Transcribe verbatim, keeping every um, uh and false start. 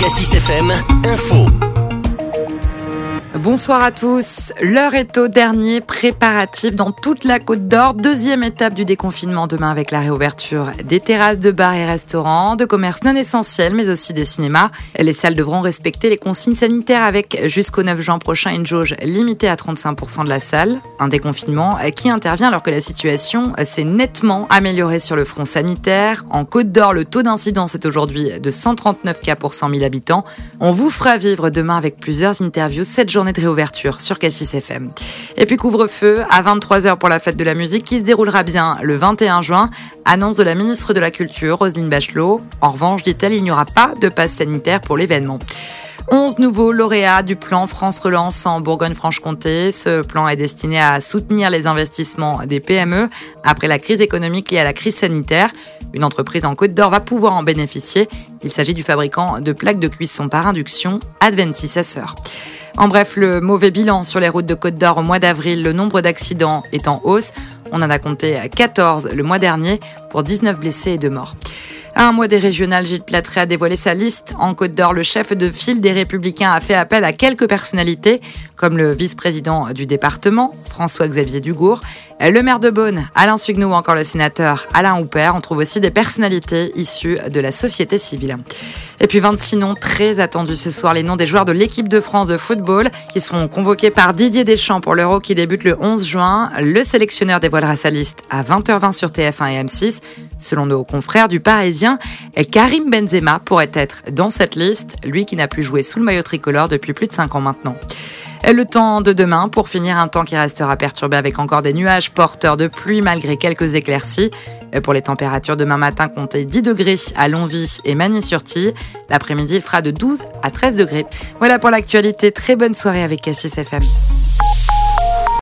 Cassis F M, info. Bonsoir à tous. L'heure est au dernier préparatif dans toute la Côte d'Or. Deuxième étape du déconfinement demain avec la réouverture des terrasses de bars et restaurants, de commerces non essentiels, mais aussi des cinémas. Les salles devront respecter les consignes sanitaires avec jusqu'au neuf juin prochain une jauge limitée à trente-cinq pour cent de la salle. Un déconfinement qui intervient alors que la situation s'est nettement améliorée sur le front sanitaire. En Côte d'Or, le taux d'incidence est aujourd'hui de cent trente-neuf cas pour cent mille habitants. On vous fera vivre demain avec plusieurs interviews cette journée de réouverture sur Cassis F M. Et puis couvre-feu à vingt-trois heures pour la fête de la musique qui se déroulera bien le vingt et un juin. Annonce de la ministre de la Culture, Roselyne Bachelot. En revanche, dit-elle, il n'y aura pas de passe sanitaire pour l'événement. onze nouveaux lauréats du plan France Relance en Bourgogne-Franche-Comté. Ce plan est destiné à soutenir les investissements des P M E après la crise économique liée à la crise sanitaire. Une entreprise en Côte d'Or va pouvoir en bénéficier. Il s'agit du fabricant de plaques de cuisson par induction Adventis Asseur. En bref, le mauvais bilan sur les routes de Côte d'Or au mois d'avril, le nombre d'accidents est en hausse. On en a compté quatorze le mois dernier pour dix-neuf blessés et deux morts. À un mois des régionales, Gilles Platré a dévoilé sa liste. En Côte d'Or, le chef de file des Républicains a fait appel à quelques personnalités, comme le vice-président du département, François-Xavier Dugour, le maire de Beaune, Alain Sugneau ou encore le sénateur Alain Houpert. On trouve aussi des personnalités issues de la société civile. Et puis vingt-six noms très attendus ce soir, les noms des joueurs de l'équipe de France de football qui seront convoqués par Didier Deschamps pour l'Euro qui débute le onze juin. Le sélectionneur dévoilera sa liste à vingt heures vingt sur T F un et M six. Selon nos confrères du Parisien, Karim Benzema pourrait être dans cette liste, lui qui n'a plus joué sous le maillot tricolore depuis plus de cinq ans maintenant. Le temps de demain, pour finir, un temps qui restera perturbé avec encore des nuages porteurs de pluie malgré quelques éclaircies. Pour les températures, demain matin, comptez dix degrés à Longwy et Magny-sur-Tille. L'après-midi, il fera de douze à treize degrés. Voilà pour l'actualité. Très bonne soirée avec Cassis F M.